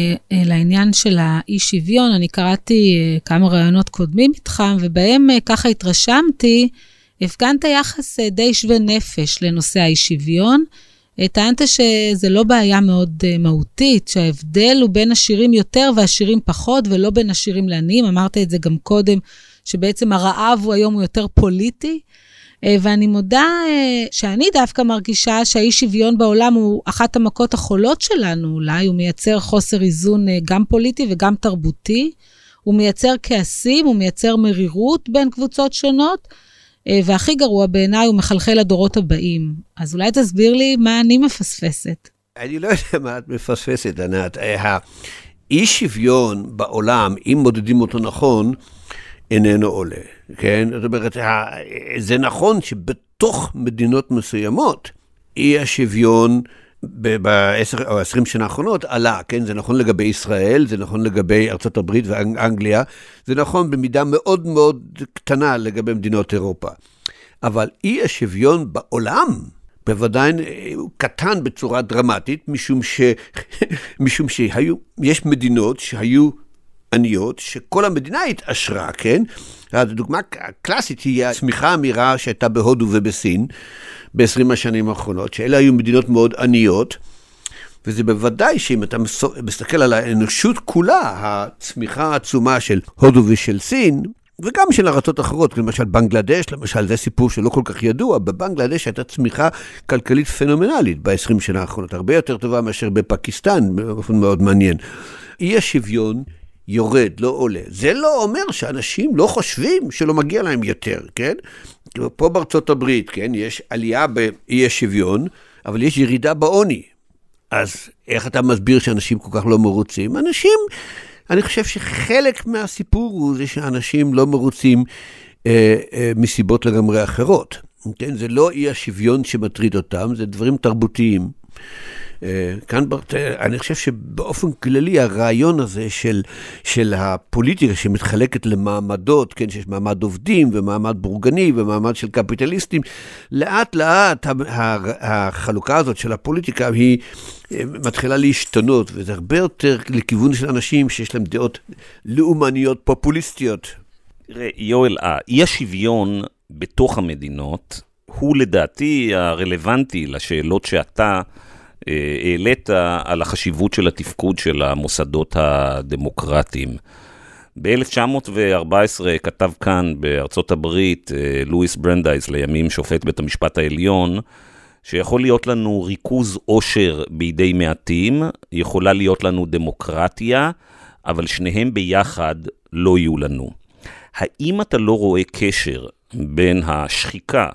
לעניין של האי שוויון. אני קראתי כמה רעיונות קודמים איתך, ובהם ככה התרשמתי, הפגנת יחס די שווה נפש לנושא האי שוויון, טענת שזה לא בעיה מאוד מהותית, שההבדל הוא בין עשירים יותר ועשירים פחות, ולא בין עשירים לעניים. אמרת את זה גם קודם, שבעצם הרעב הוא היום הוא יותר פוליטי, ואני מודה שאני דווקא מרגישה שהאי שוויון בעולם הוא אחת המכות החולות שלנו, אולי הוא מייצר חוסר איזון גם פוליטי וגם תרבותי, הוא מייצר כעסים, הוא מייצר מרירות בין קבוצות שונות, והכי גרוע בעיניי הוא מחלחל לדורות הבאים. אז אולי תסביר לי מה אני מפספסת. אני לא יודע מה את מפספסת, ענת. האי שוויון בעולם, אם מודדים אותו נכון, איננו עולה. כן? זאת אומרת, זה נכון שבתוך מדינות מסוימות, אי השוויון בעשר או עשרים שנה האחרונות עלה, כן? זה נכון לגבי ישראל, זה נכון לגבי ארצות הברית ואנגליה, זה נכון במידה מאוד מאוד קטנה לגבי מדינות אירופה. אבל אי השוויון בעולם, בוודאי הוא קטן בצורה דרמטית, משום ש... משום שהיו, יש מדינות שהיו עניות, שכל המדינה התעשרה, כן? הדוגמה הקלאסית היא הצמיחה המהירה שהייתה בהודו ובסין, ב-עשרים השנים האחרונות, שאלה היו מדינות מאוד עניות, וזה בוודאי שאם אתה מסתכל על האנושות כולה, הצמיחה העצומה של הודו ושל סין, וגם של ארצות אחרות, למשל בנגלדש, למשל זה סיפור שלא כל כך ידוע, בבנגלדש הייתה צמיחה כלכלית פנומנלית ב-עשרים שנה האחרונות, הרבה יותר טובה מאשר בפקיסטן, באופן מאוד מעניין. אי השוויון יורד, לא עולה. זה לא אומר שאנשים לא חושבים שלא מגיע להם יותר, כן? פה בארצות הברית, כן, יש עלייה באי השוויון, אבל יש ירידה בעוני. אז איך אתה מסביר שאנשים כל כך לא מרוצים? אנשים, אני חושב שחלק מהסיפור הוא זה שאנשים לא מרוצים אה, אה, מסיבות לגמרי אחרות. כן? זה לא אי השוויון שמטריד אותם, זה דברים תרבותיים. כאן, אני חושב שבאופן כללי הרעיון הזה של, של הפוליטיקה שמתחלקת למעמדות, כן, שיש מעמד עובדים ומעמד בורגני ומעמד של קפיטליסטים, לאט לאט החלוקה הזאת של הפוליטיקה היא מתחילה להשתנות, וזה הרבה יותר לכיוון של אנשים שיש להם דעות לאומניות פופוליסטיות. יואל, אי השוויון בתוך המדינות הוא לדעתי הרלוונטי לשאלות שאתה העלית על החשיבות של התפקוד של המוסדות הדמוקרטיים. ב-אלף תשע מאות וארבע עשרה כתב כאן בארצות הברית לואיס ברנדייס, לימים שופט בית המשפט העליון, שיכול להיות לנו ריכוז עושר בידי מעטים, יכולה להיות לנו דמוקרטיה, אבל שניהם ביחד לא יהיו לנו. האם אתה לא רואה קשר בין השחיקה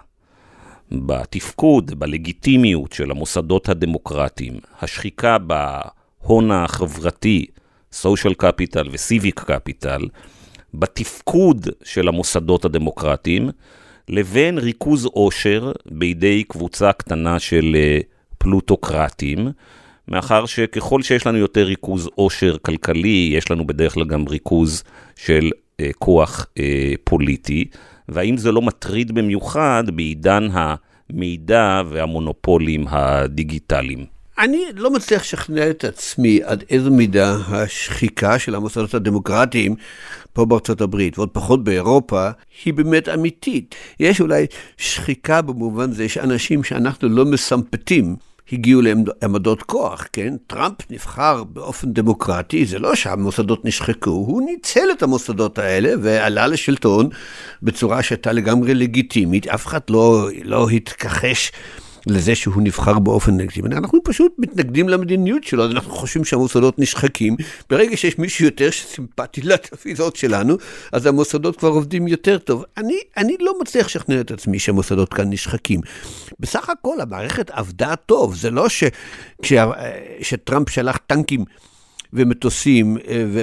בתפקוד, בלגיטימיות של המוסדות הדמוקרטיים, השחיקה בהון החברתי, social capital ו-civic capital, בתפקוד של המוסדות הדמוקרטיים, לבין ריכוז עושר בידי קבוצה קטנה של פלוטוקרטים, מאחר שככל שיש לנו יותר ריכוז עושר כלכלי, יש לנו בדרך כלל גם ריכוז של אה, כוח אה, פוליטי, והאם זה לא מטריד במיוחד בעידן המידע והמונופולים הדיגיטליים? אני לא מצליח לשכנע את עצמי עד איזו מידה השחיקה של המוסדות הדמוקרטיים פה בארצות הברית, ועוד פחות באירופה, היא באמת אמיתית. יש אולי שחיקה במובן זה שאנשים שאנחנו לא מסמפתים, הגיעו לעמדות כוח, כן? טראמפ נבחר באופן דמוקרטי, זה לא שהמוסדות נשחקו, הוא ניצל את המוסדות האלה ועלה לשלטון בצורה שהייתה לגמרי לגיטימית, אף אחד לא, לא התכחש לזה שהוא נבחר באופן לגיטימי. אנחנו פשוט מתנגדים למדיניות שלו, אנחנו חושבים שהמוסדות נשחקים, ברגע שיש מישהו יותר סימפטי לתפיסות שלנו, אז המוסדות כבר עובדים יותר טוב. אני, אני לא מצליח לשכנע את עצמי שהמוסדות כאן נשחקים. בסך הכל המערכת עבדה טוב, זה לא ש, כש, שטראמפ שלח טנקים ומטוסים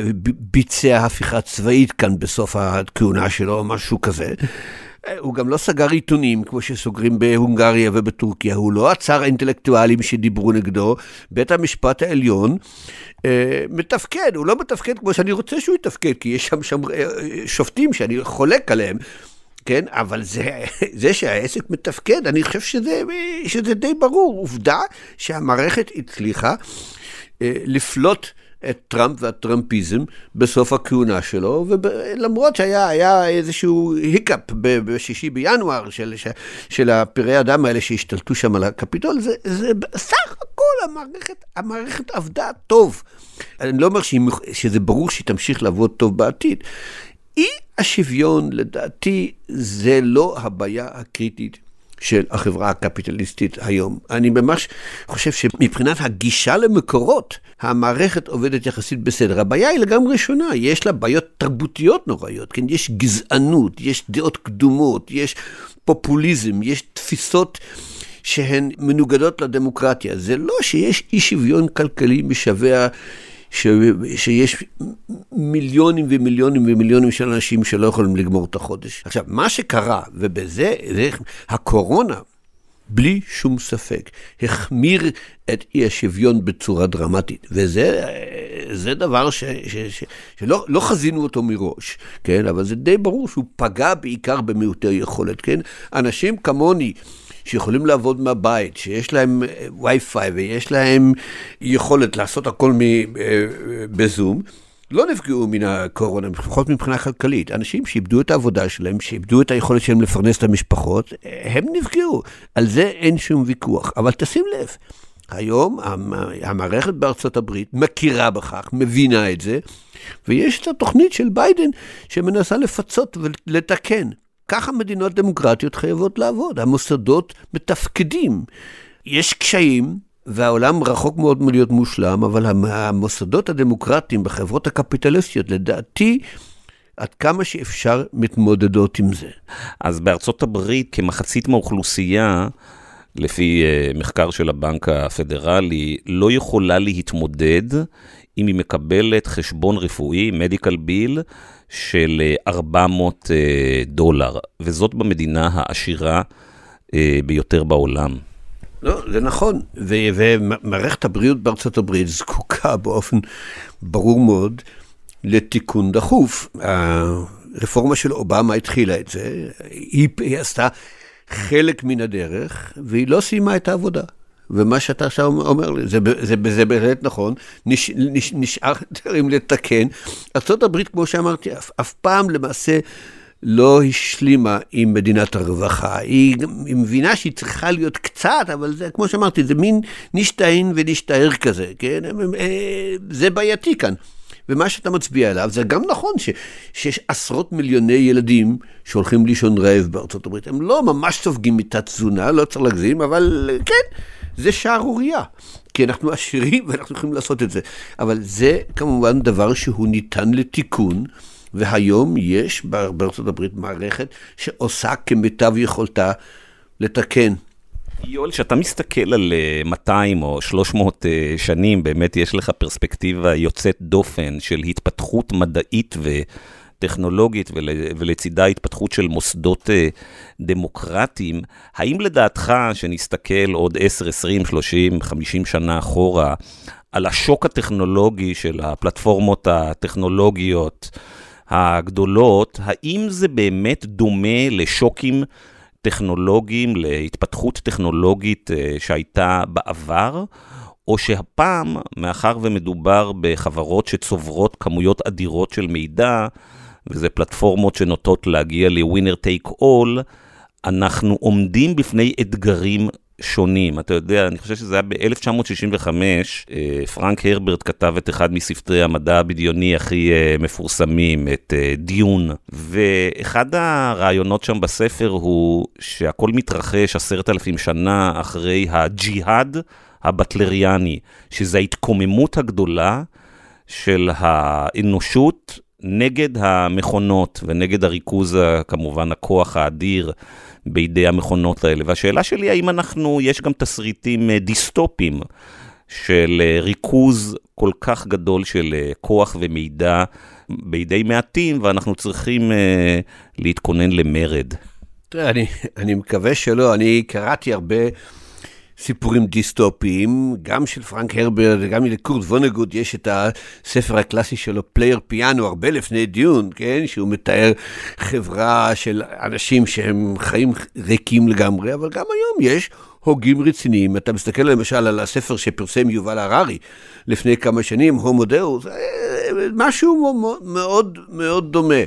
וביצע הפיכה צבאית כאן בסוף הכהונה שלו או משהו כזה, הוא גם לא סגר עיתונים כמו שסוגרים בהונגריה ובטורקיה, הוא לא עצר אינטלקטואלים שדיברו נגדו, בית המשפט העליון אה, מתפקד, הוא לא מתפקד כמו שאני רוצה שהוא יתפקד, כי יש שם, שם אה, שופטים שאני חולק עליהם, כן? אבל זה, זה שהעסק מתפקד, אני חושב שזה, שזה די ברור, עובדה שהמערכת הצליחה אה, לפלוט את טראמפ והטראמפיזם בסוף הכהונה שלו, ולמרות שהיה היה איזשהו היקאפ בשישי בינואר של, של הפראי אדם האלה שהשתלטו שם על הקפיטול, זה, זה בסך הכל המערכת, המערכת עבדה טוב. אני לא אומר שזה ברור שהיא תמשיך לעבוד טוב בעתיד. אי השוויון לדעתי זה לא הבעיה הקריטית של החברה הקפיטליסטית היום. אני ממש חושב שמבחינת הגישה למקורות, המערכת עובדת יחסית בסדר. הבעיה היא לגמרי שונה, יש לה בעיות תרבותיות נוראיות, כן? יש גזענות, יש דעות קדומות, יש פופוליזם, יש תפיסות שהן מנוגדות לדמוקרטיה. זה לא שיש אי שוויון כלכלי משווה, ש... שיש מיליונים ומיליונים ומיליונים של אנשים שלא יכולים לגמור את החודש. עכשיו, מה שקרה, ובזה, זה, הקורונה, בלי שום ספק, החמיר את אי השוויון בצורה דרמטית, וזה זה דבר ש, ש, ש, שלא לא חזינו אותו מראש, כן? אבל זה די ברור שהוא פגע בעיקר במיעוטי יכולת, כן? אנשים כמוני, שיכולים לעבוד מהבית, שיש להם וי-פיי ויש להם יכולת לעשות הכל בזום, לא נפגעו מן הקורונה, לפחות מבחינה כלכלית. אנשים שאיבדו את העבודה שלהם, שאיבדו את היכולת שלהם לפרנס את המשפחות, הם נפגעו. על זה אין שום ויכוח. אבל תשים לב, היום המערכת בארצות הברית מכירה בכך, מבינה את זה, ויש את התוכנית של ביידן שמנסה לפצות ולתקן. ככה מדינות דמוקרטיות חייבות לעבוד, המוסדות מתפקדים. יש קשיים, והעולם רחוק מאוד מלהיות מושלם, אבל המוסדות הדמוקרטיים בחברות הקפיטליסטיות, לדעתי, עד כמה שאפשר מתמודדות עם זה. אז בארצות הברית, כמחצית מהאוכלוסייה, לפי מחקר של הבנק הפדרלי, לא יכולה להתמודד אם היא מקבלת חשבון רפואי, מדיקל ביל, של ארבע מאות דולר, וזאת במדינה העשירה ביותר בעולם. לא, זה נכון, ומערכת הבריאות בארצות הברית זקוקה באופן ברור מאוד לתיקון דחוף. הרפורמה של אובמה התחילה את זה, היא, היא עשתה חלק מן הדרך, והיא לא סיימה את העבודה. ומה שאתה עכשיו אומר לי, זה, זה, זה באמת נכון, נש, נש, נשאר דברים לתקן. ארצות הברית, כמו שאמרתי, אף, אף פעם למעשה לא השלימה עם מדינת הרווחה. היא, היא מבינה שהיא צריכה להיות קצת, אבל זה, כמו שאמרתי, זה מין נשתהן ונשתהר כזה, כן? זה בעייתי כאן. ומה שאתה מצביע עליו, זה גם נכון ש, שיש עשרות מיליוני ילדים שהולכים לישון רעב בארצות הברית. הם לא ממש סופגים מתת תזונה, לא צריך להגזים, אבל כן, זה שערוריה. כי אנחנו עשירים ואנחנו יכולים לעשות את זה. אבל זה כמובן דבר שהוא ניתן לתיקון, והיום יש בארצות הברית מערכת שעושה כמיטב יכולתה לתקן. יואל, שאתה מסתכל על מאתיים או שלוש מאות שנים, באמת יש לך פרספקטיבה יוצאת דופן של התפתחות מדעית טכנולוגית ולצידה התפתחות של מוסדות דמוקרטיים, האם לדעתך שנסתכל עוד עשר, עשרים, שלושים, חמישים שנה אחורה על השוק הטכנולוגי של הפלטפורמות הטכנולוגיות הגדולות, האם זה באמת דומה לשוקים טכנולוגיים, להתפתחות טכנולוגית שהייתה בעבר, או שהפעם, מאחר ומדובר בחברות שצוברות כמויות אדירות של מידע, וזה פלטפורמות שנוטות להגיע ל-winner take all, אנחנו עומדים בפני אתגרים שונים. אתה יודע, אני חושב שזה היה ב-אלף תשע מאות שישים וחמש, פרנק הרברט כתב את אחד מספרי המדע הבדיוני הכי מפורסמים, את דיון, ואחד הרעיונות שם בספר הוא שהכל מתרחש עשרת אלפים שנה אחרי הג'יהאד הבטלריאני, שזה ההתקוממות הגדולה של האנושות נגד המכונות ונגד הריכוז, כמובן, הכוח האדיר בידי המכונות האלה. והשאלה שלי, האם אנחנו, יש גם תסריטים דיסטופיים של ריכוז כל כך גדול של כוח ומידע בידי מעטים, ואנחנו צריכים להתכונן למרד? תראה, אני, אני מקווה שלא. אני קראתי הרבה סיפורים דיסטופיים, גם של פרנק הרברט וגם לקורט וונגוט, יש את הספר הקלאסי שלו, פלייר פיאנו, הרבה לפני דיון, כן? שהוא מתאר חברה של אנשים שהם חיים ריקים לגמרי, אבל גם היום יש הוגים רציניים. אתה מסתכל למשל על הספר שפרסם יובל הררי לפני כמה שנים, הומו דאוס, משהו מאוד מאוד דומה.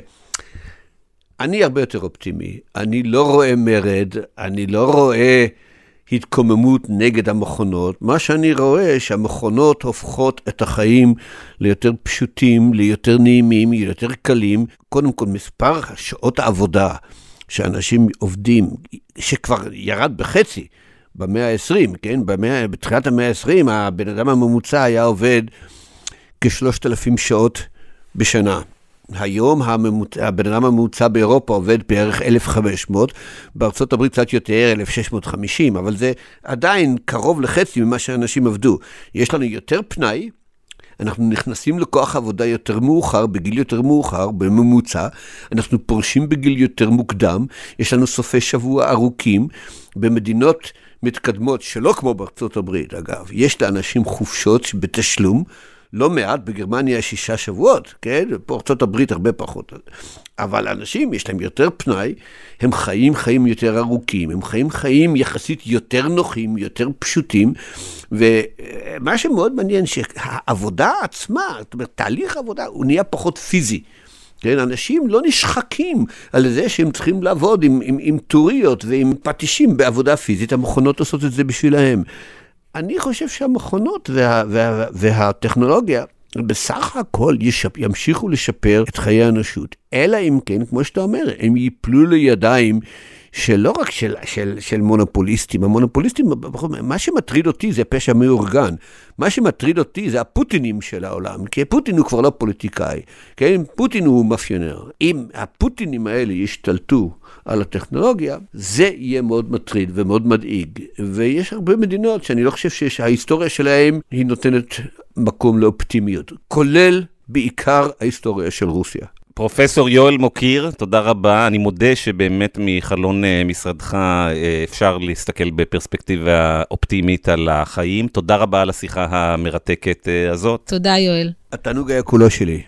אני הרבה יותר אופטימי, אני לא רואה מרד, אני לא רואה התקוממות נגד המכונות. מה שאני רואה שהמכונות הופכות את החיים ליותר פשוטים, ליותר נעימים, ליותר קלים. קודם כל, מספר שעות העבודה שאנשים עובדים, שכבר ירד בחצי במאה ה-עשרים, כן? במאה, בתחילת המאה ה-עשרים, הבן אדם הממוצע היה עובד כשלושת אלפים שעות בשנה. היום הממוצע, הבן אדם הממוצע באירופה עובד בערך אלף וחמש מאות, בארצות הברית קצת יותר, אלף שש מאות וחמישים, אבל זה עדיין קרוב לחצי ממה שאנשים עבדו. יש לנו יותר פנאי, אנחנו נכנסים לכוח עבודה יותר מאוחר, בגיל יותר מאוחר, בממוצע, אנחנו פורשים בגיל יותר מוקדם, יש לנו סופי שבוע ארוכים, במדינות מתקדמות שלא כמו בארצות הברית, אגב, יש לאנשים חופשות בתשלום, לא מעט, בגרמניה שישה שבועות, כן? בארצות הברית הרבה פחות. אבל אנשים, יש להם יותר פנאי, הם חיים חיים יותר ארוכים, הם חיים חיים יחסית יותר נוחים, יותר פשוטים, ומה שמאוד מעניין, שהעבודה עצמה, זאת אומרת, תהליך העבודה, הוא נהיה פחות פיזי. כן? אנשים לא נשחקים על זה שהם צריכים לעבוד עם, עם, עם טוריות ועם פטישים בעבודה פיזית, המכונות עושות את זה בשבילהם. אני חושב שהמכונות וה, וה, והטכנולוגיה בסך הכל ישפ, ימשיכו לשפר את חיי האנושות, אלא אם כן, כמו שאתה אומר, הם ייפלו לידיים שלא רק של, של, של מונופוליסטים. המונופוליסטים, מה שמטריד אותי זה פשע מאורגן. מה שמטריד אותי זה הפוטינים של העולם, כי פוטין הוא כבר לא פוליטיקאי, כן? פוטין הוא מאפיונר. אם הפוטינים האלה ישתלטו על הטכנולוגיה, זה יהיה מאוד מטריד ומאוד מדאיג. ויש הרבה מדינות שאני לא חושב שההיסטוריה שלהם היא נותנת מקום לאופטימיות, כולל בעיקר ההיסטוריה של רוסיה. פרופסור יואל מוקיר, תודה רבה. אני מודה שבאמת מחלון משרדך אפשר להסתכל בפרספקטיבה אופטימית על החיים. תודה רבה על השיחה המרתקת הזאת. תודה יואל. התענוג היה כולו שלי.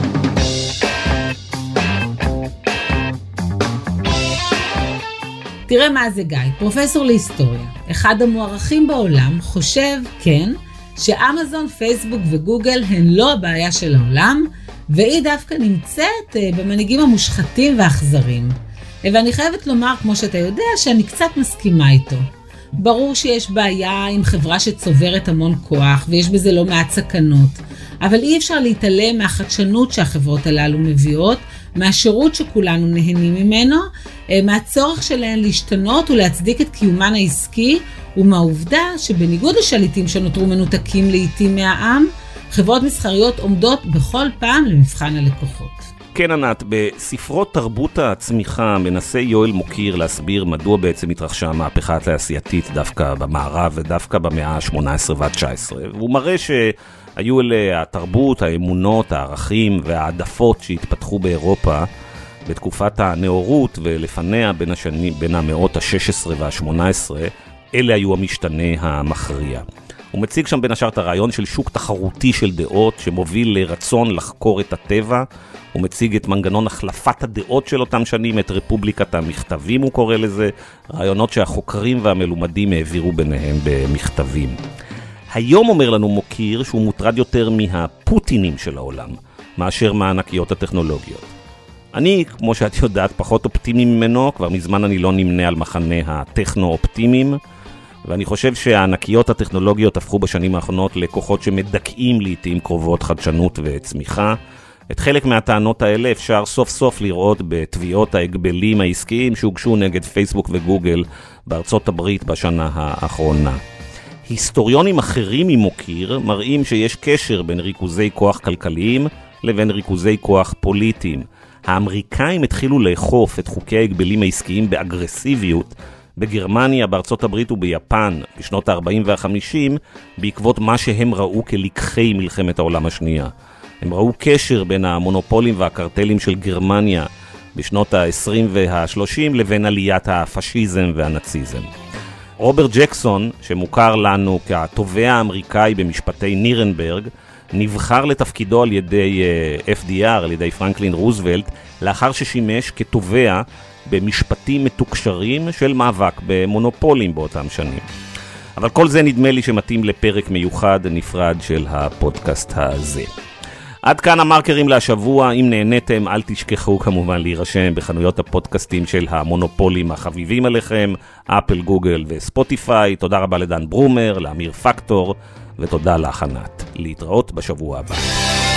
תראה מה זה גיא, פרופסור להיסטוריה. אחד המוערכים בעולם חושב, כן, שאמזון, פייסבוק וגוגל הן לא הבעיה של העולם, והיא דווקא נמצאת במנהיגים המושחתים והאכזרים. ואני חייבת לומר, כמו שאתה יודע, שאני קצת מסכימה איתו. ברור שיש בעיה עם חברה שצוברת המון כוח, ויש בזה לא מעט סכנות. אבל אי אפשר להתעלם מהחדשנות שהחברות הללו מביאות, מהשירות שכולנו נהנים ממנו, מהצורך שלהן להשתנות ולהצדיק את קיומן העסקי, ומהעובדה שבניגוד לשליטים שנותרו מנותקים לעתים מהעם, חברות מסחריות עומדות בכל פעם למבחן הלקוחות. כן, ענת, בספרות תרבות הצמיחה מנסה יואל מוקיר להסביר מדוע בעצם התרחשה המהפכה התעשייתית דווקא במערב ודווקא במאה ה-שמונה עשרה וה-תשע עשרה. והוא מראה שהיו אלה התרבות, האמונות, הערכים והעדפות שהתפתחו באירופה בתקופת הנאורות ולפניה בין השנים, בין המאות ה-שש עשרה וה-שמונה עשרה, אלה היו המשתנה המכריע. הוא מציג שם בין השאר את הרעיון של שוק תחרותי של דעות שמוביל לרצון לחקור את הטבע. הוא מציג את מנגנון החלפת הדעות של אותם שנים, את רפובליקת המכתבים הוא קורא לזה, רעיונות שהחוקרים והמלומדים העבירו ביניהם במכתבים. היום אומר לנו מוקיר שהוא מוטרד יותר מהפוטינים של העולם, מאשר מהענקיות הטכנולוגיות. אני, כמו שאת יודעת, פחות אופטימי ממנו, כבר מזמן אני לא נמנה על מחנה הטכנו-אופטימיים, ואני חושב שהענקיות הטכנולוגיות הפכו בשנים האחרונות לכוחות שמדכאים לעתים קרובות חדשנות וצמיחה. את חלק מהטענות האלה אפשר סוף סוף לראות בתביעות ההגבלים העסקיים שהוגשו נגד פייסבוק וגוגל בארצות הברית בשנה האחרונה. היסטוריונים אחרים ממוקיר מראים שיש קשר בין ריכוזי כוח כלכליים לבין ריכוזי כוח פוליטיים. האמריקאים התחילו לאכוף את חוקי ההגבלים העסקיים באגרסיביות בגרמניה, בארצות הברית וביפן בשנות ה-ארבעים וה-חמישים בעקבות מה שהם ראו כלקחי מלחמת העולם השנייה. הם ראו קשר בין המונופולים והקרטלים של גרמניה בשנות ה-עשרים וה-שלושים לבין עליית הפשיזם והנאציזם. רוברט ג'קסון, שמוכר לנו כתובע האמריקאי במשפטי נירנברג, נבחר לתפקידו על ידי אף די אר, על ידי פרנקלין רוזוולט, לאחר ששימש כתובע במשפטים מתוקשרים של מאבק במונופולים באותם שנים. אבל כל זה נדמה לי שמתאים לפרק מיוחד נפרד של הפודקאסט הזה. עד כאן המרקרים להשבוע. אם נהניתם, אל תשכחו כמובן להירשם בחנויות הפודקאסטים של המונופולים החביבים עליכם, אפל, גוגל וספוטיפיי. תודה רבה לדן ברומר, לאמיר פקטור, ותודה לך ענת. להתראות בשבוע הבא.